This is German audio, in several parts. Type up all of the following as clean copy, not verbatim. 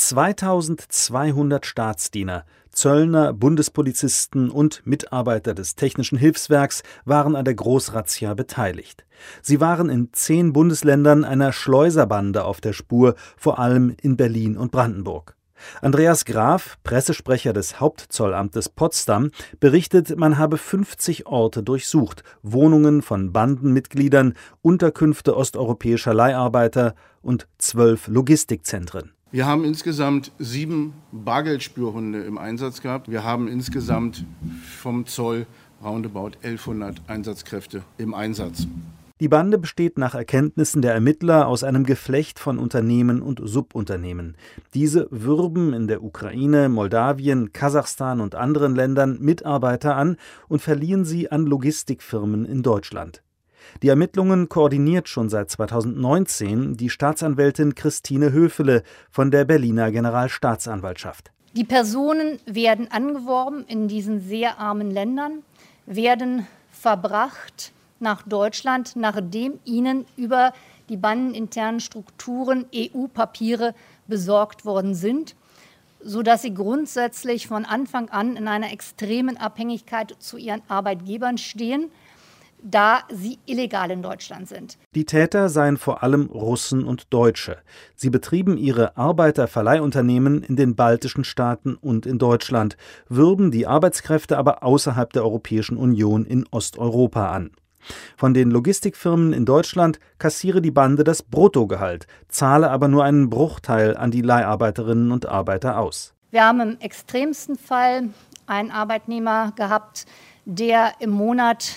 2200 Staatsdiener, Zöllner, Bundespolizisten und Mitarbeiter des Technischen Hilfswerks waren an der Großrazzia beteiligt. Sie waren in 10 Bundesländern einer Schleuserbande auf der Spur, vor allem in Berlin und Brandenburg. Andreas Graf, Pressesprecher des Hauptzollamtes Potsdam, berichtet, man habe 50 Orte durchsucht, Wohnungen von Bandenmitgliedern, Unterkünfte osteuropäischer Leiharbeiter und 12 Logistikzentren. Wir haben insgesamt 7 Bargeldspürhunde im Einsatz gehabt. Wir haben insgesamt vom Zoll roundabout 1100 Einsatzkräfte im Einsatz. Die Bande besteht nach Erkenntnissen der Ermittler aus einem Geflecht von Unternehmen und Subunternehmen. Diese würben in der Ukraine, Moldawien, Kasachstan und anderen Ländern Mitarbeiter an und verliehen sie an Logistikfirmen in Deutschland. Die Ermittlungen koordiniert schon seit 2019 die Staatsanwältin Christine Höfele von der Berliner Generalstaatsanwaltschaft. Die Personen werden angeworben in diesen sehr armen Ländern, werden verbracht nach Deutschland, nachdem ihnen über die bandeninternen Strukturen EU-Papiere besorgt worden sind, sodass sie grundsätzlich von Anfang an in einer extremen Abhängigkeit zu ihren Arbeitgebern stehen, da sie illegal in Deutschland sind. Die Täter seien vor allem Russen und Deutsche. Sie betrieben ihre Arbeiterverleihunternehmen in den baltischen Staaten und in Deutschland, würben die Arbeitskräfte aber außerhalb der Europäischen Union in Osteuropa an. Von den Logistikfirmen in Deutschland kassiere die Bande das Bruttogehalt, zahle aber nur einen Bruchteil an die Leiharbeiterinnen und Arbeiter aus. Wir haben im extremsten Fall einen Arbeitnehmer gehabt, der im Monat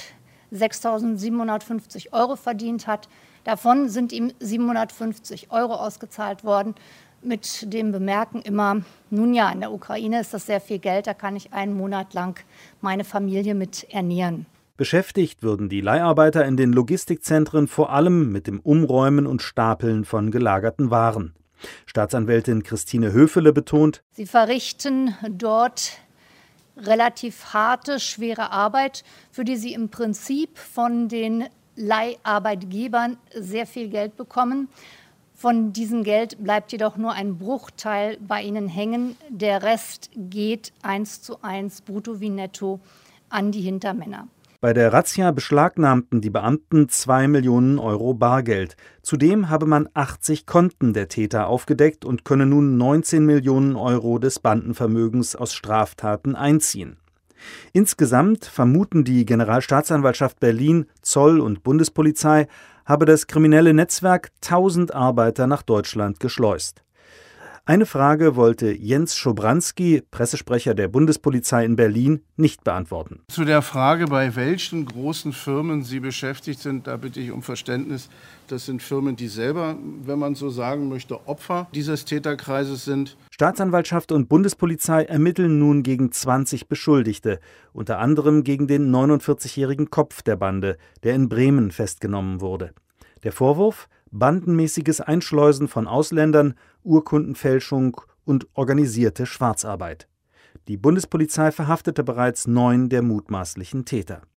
6.750 € verdient hat. Davon sind ihm 750 € ausgezahlt worden. Mit dem Bemerken immer, nun ja, in der Ukraine ist das sehr viel Geld, da kann ich einen Monat lang meine Familie mit ernähren. Beschäftigt würden die Leiharbeiter in den Logistikzentren vor allem mit dem Umräumen und Stapeln von gelagerten Waren. Staatsanwältin Christine Höfele betont: Sie verrichten dort relativ harte, schwere Arbeit, für die sie im Prinzip von den Leiharbeitgebern sehr viel Geld bekommen. Von diesem Geld bleibt jedoch nur ein Bruchteil bei ihnen hängen. Der Rest geht 1:1 brutto wie netto an die Hintermänner. Bei der Razzia beschlagnahmten die Beamten 2 Millionen € Bargeld. Zudem habe man 80 Konten der Täter aufgedeckt und könne nun 19 Millionen € des Bandenvermögens aus Straftaten einziehen. Insgesamt vermuten die Generalstaatsanwaltschaft Berlin, Zoll und Bundespolizei, habe das kriminelle Netzwerk 1000 Arbeiter nach Deutschland geschleust. Eine Frage wollte Jens Schobranski, Pressesprecher der Bundespolizei in Berlin, nicht beantworten. Zu der Frage, bei welchen großen Firmen Sie beschäftigt sind, da bitte ich um Verständnis. Das sind Firmen, die selber, wenn man so sagen möchte, Opfer dieses Täterkreises sind. Staatsanwaltschaft und Bundespolizei ermitteln nun gegen 20 Beschuldigte, unter anderem gegen den 49-jährigen Kopf der Bande, der in Bremen festgenommen wurde. Der Vorwurf: bandenmäßiges Einschleusen von Ausländern, Urkundenfälschung und organisierte Schwarzarbeit. Die Bundespolizei verhaftete bereits 9 der mutmaßlichen Täter.